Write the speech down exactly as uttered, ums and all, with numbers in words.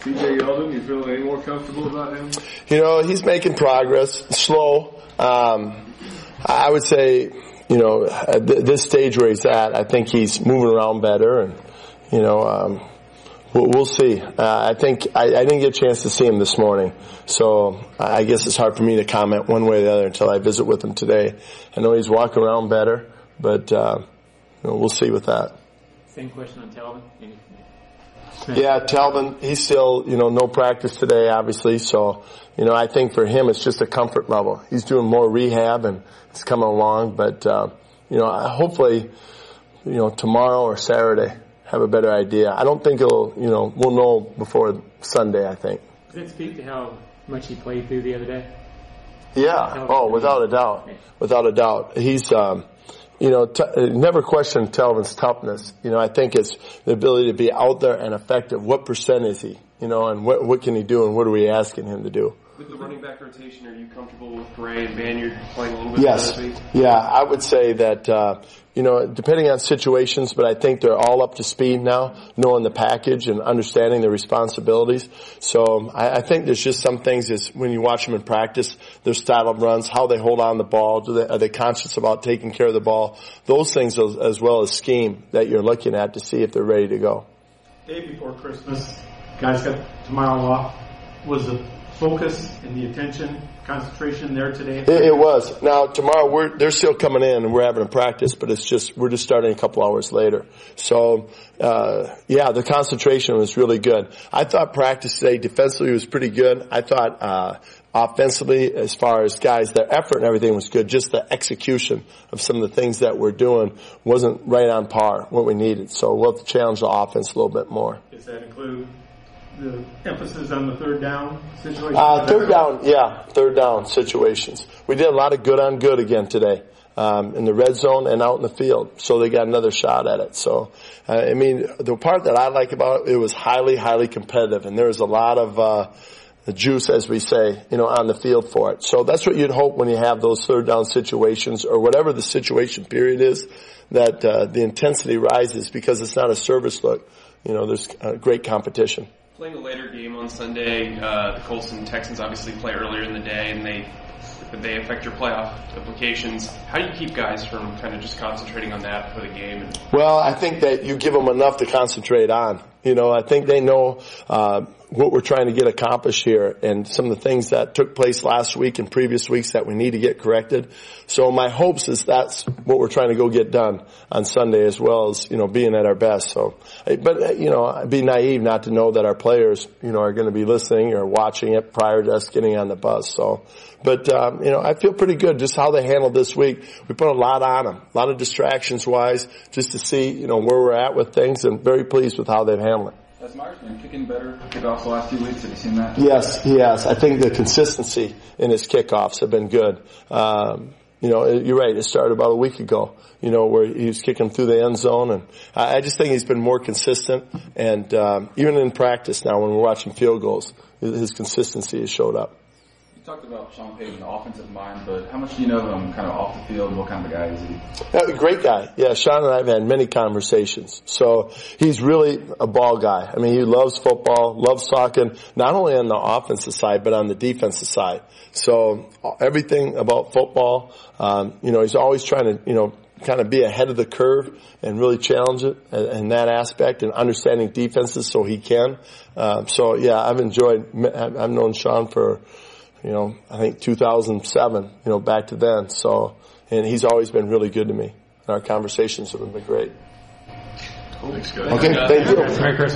T J Yeldon, you feel any more comfortable about him? You know, he's making progress, slow. Um, I would say, you know, at th- this stage where he's at, I think he's moving around better, and you know, um, we'll, we'll see. Uh, I think I, I didn't get a chance to see him this morning, so I guess it's hard for me to comment one way or the other until I visit with him today. I know he's walking around better, but uh, you know, we'll see with that. Same question on Talvin. Yeah, Talvin, he's still, you know, no practice today, obviously. So, you know, I think for him it's just a comfort level. He's doing more rehab and it's coming along. But, uh, you know, hopefully, you know, tomorrow or Saturday have a better idea. I don't think it'll, you know, we'll know before Sunday, I think. Does that speak to how much he played through the other day? Yeah. Oh, without a doubt. Without a doubt. He's, um, You know, t- never question Talvin's toughness. You know, I think it's the ability to be out there and effective. What percent is he? You know, and what what can he do, and what are we asking him to do? With the running back rotation, are you comfortable with Bray and Banyard playing a little bit? Yes. Yeah, I would say that, uh, you know, depending on situations, but I think they're all up to speed now, knowing the package and understanding their responsibilities. So I, I think there's just some things is when you watch them in practice, their style of runs, how they hold on the ball, do they, are they conscious about taking care of the ball? Those things as, as well as scheme that you're looking at to see if they're ready to go. Day before Christmas, guys got tomorrow off. Was the focus and the attention, concentration there today? It, it was. Now tomorrow we're they're still coming in and we're having a practice, but it's just we're just starting a couple hours later. So uh yeah, the concentration was really good. I thought practice today defensively was pretty good. I thought uh offensively, as far as guys, their effort and everything was good. Just the execution of some of the things that we're doing wasn't right on par what we needed. So we'll have to challenge the offense a little bit more. Does that include the emphasis on the third down situation? Uh, third down, yeah, third down situations. We did a lot of good on good again today, um, in the red zone and out in the field. So they got another shot at it. So, uh, I mean, the part that I like about it, it was highly, highly competitive, and there was a lot of, uh, the juice, as we say, you know, on the field for it. So that's what you'd hope when you have those third down situations or whatever the situation period is, that, uh, the intensity rises because it's not a service look. You know, there's uh, great competition. Playing a later game on Sunday, uh, the Colts and Texans obviously play earlier in the day, and they they affect your playoff implications. How do you keep guys from kind of just concentrating on that for the game? And- well, I think that you give them enough to concentrate on. You know, I think they know uh what we're trying to get accomplished here and some of the things that took place last week and previous weeks that we need to get corrected. So my hopes is that's what we're trying to go get done on Sunday, as well as, you know, being at our best. So, but, you know, I'd be naive not to know that our players, you know, are going to be listening or watching it prior to us getting on the bus. So, but, um, you know, I feel pretty good just how they handled this week. We put a lot on them, a lot of distractions wise, just to see, you know, where we're at with things, and very pleased with how they've handled it. Has Myers been kicking better kickoffs the last few weeks? Have you seen that? Yes, he has. I think the consistency in his kickoffs have been good. Um, you know, you're right. It started about a week ago, you know, where he was kicking through the end zone. And I just think he's been more consistent. And um, even in practice now when we're watching field goals, his consistency has showed up. You talked about Sean Payton, the offensive mind, but how much do you know of him kind of off the field? What kind of a guy is he? Uh, great guy. Yeah, Sean and I have had many conversations. So he's really a ball guy. I mean, he loves football, loves talking, not only on the offensive side, but on the defensive side. So everything about football, um, you know, he's always trying to, you know, kind of be ahead of the curve and really challenge it in that aspect and understanding defenses so he can. Um, so, yeah, I've enjoyed, I've known Sean for, you know, I think two thousand seven, you know, back to then. So, and he's always been really good to me. Our conversations have been great. Thanks, guys. Okay, thank you. Merry Christmas.